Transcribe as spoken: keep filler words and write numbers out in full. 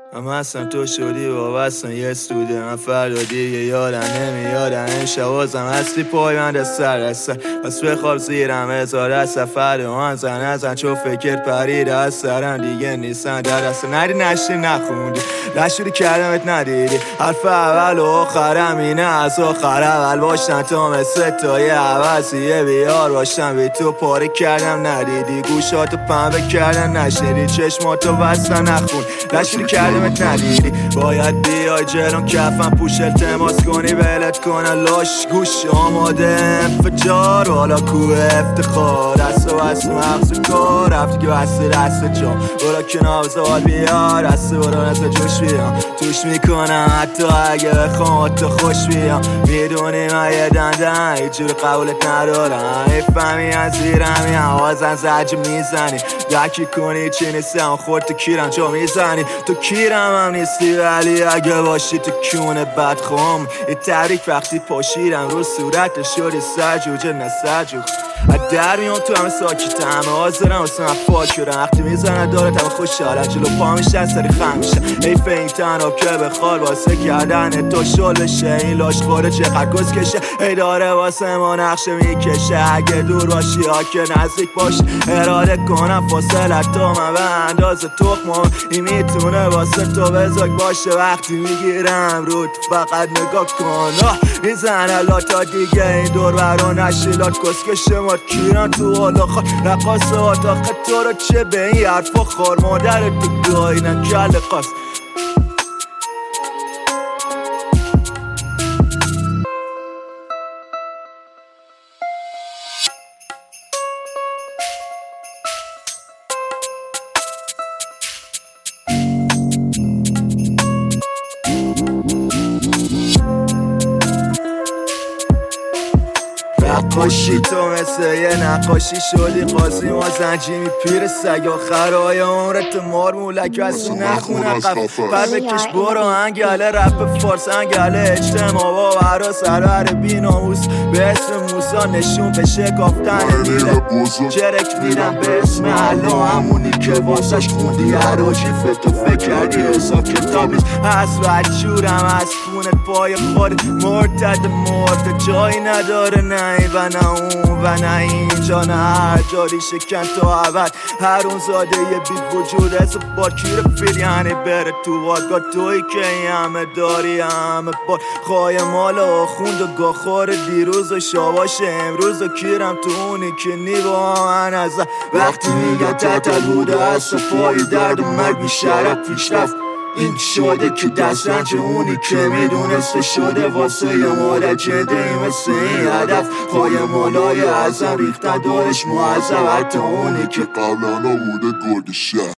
اما اصلا تو شدی وابستن یه استوده من فردا دیگه یادم نمیادم این شوازم هستی پای من دست سر دست بس بخواب زیرم هزار از سفر آن زن ازن چو فکر پرید از سرم دیگه نیستن در دست ندی نشتی نخوندی نشوری کردمت ندیدی حرف اول و آخرم اینه از آخر اول باشن تا مثل تای عوضیه بیار باشن بی تو پاره کردم ندیدی گوشاتو پنبه کردن نشنیدی چشماتو بستن نخون نشوری کردمت ندیدی باید بیای جلون کفم پوش التماس کنی بلت کنن لاش گوش آماده انفجار حالا کوه افتخار دست و بست مغز کار رفتی که بسته دست جا برا کنار زوال بیار دست برا نزد جوش بیام توش میکنم حتی اگه بخوام تو خوش بیام میدونی من یه دندن هیچ جور قبولت ندارم میفهمی از زیرمی آوازن زج میزنی دکی کنی چی نیستم خورد تو کیرم جا میزنی تو کیرم هم نیستی ولی اگه باشی تو کونه بدخوام یه تبریک وقتی پاشیرم رو صورت شدی سرجوجه نه سرجوخ از در میام تو همه ساکت همه حاضرم واسه من فاکرم وقتی میزنن دارت همه خوشحالم جلو پا میشن سری خم میشن حیف این تناب که بخواد واسه کردن تو شل بشه این لاش خوره چقدر گز کشه ای داره واسه ما نقشه میکشه اگه دور باشی ها که نزدیک باشی اراده کنم فاصلت تو من به اندازه تخمم این میتونه واسه تو بزرگ باشه وقتی میگیرم رود فقط نگاه کن میزنه لاتا دیگه این دور برا نشیلات کسکشه مات کیران تو حالا خواهد رقاصه هات آخه تو رو چه به این حرفا خار مادر تو گاهی نکل قاست نقاشی تو مثل یه نقاشی شدی قاضی ما زنجیمی پیر سگ آخرهای عمرت مارمولک وسی نخونم قف پر بکش برو انگله رپ فارس انگله اجتماع با برا سرور بی ناموس به اسم موسا نشون به شکافتن میله چرک میدم به اسم الله همونی که واسش خوندی عراجی فتو فکر کردی حساب کتاب نیست از بدشورم از خونت پای خود مرتد مرد جایی نداره نه و نه اون و نه اینجا نه هر جاری شکن تا عبد هر اون زاده یه بی وجود از بار کیر فیل یعنی بره تو وادگاه توی که این همه داری همه بار خواه مال آخوند و گاخور دیروز و شاباش امروز و کیرم تو اونی که نیبا من از وقتی میگن تتل بوده از پای درد و مرگ بیشرف پیش رفت این شده که دست رنج اونی که میدونسته شده واسه یه مال جده ای مثل این هدف خواهی مالای ازم ریختن دارش معذب حتی اونی که قبلا بوده گرد شهر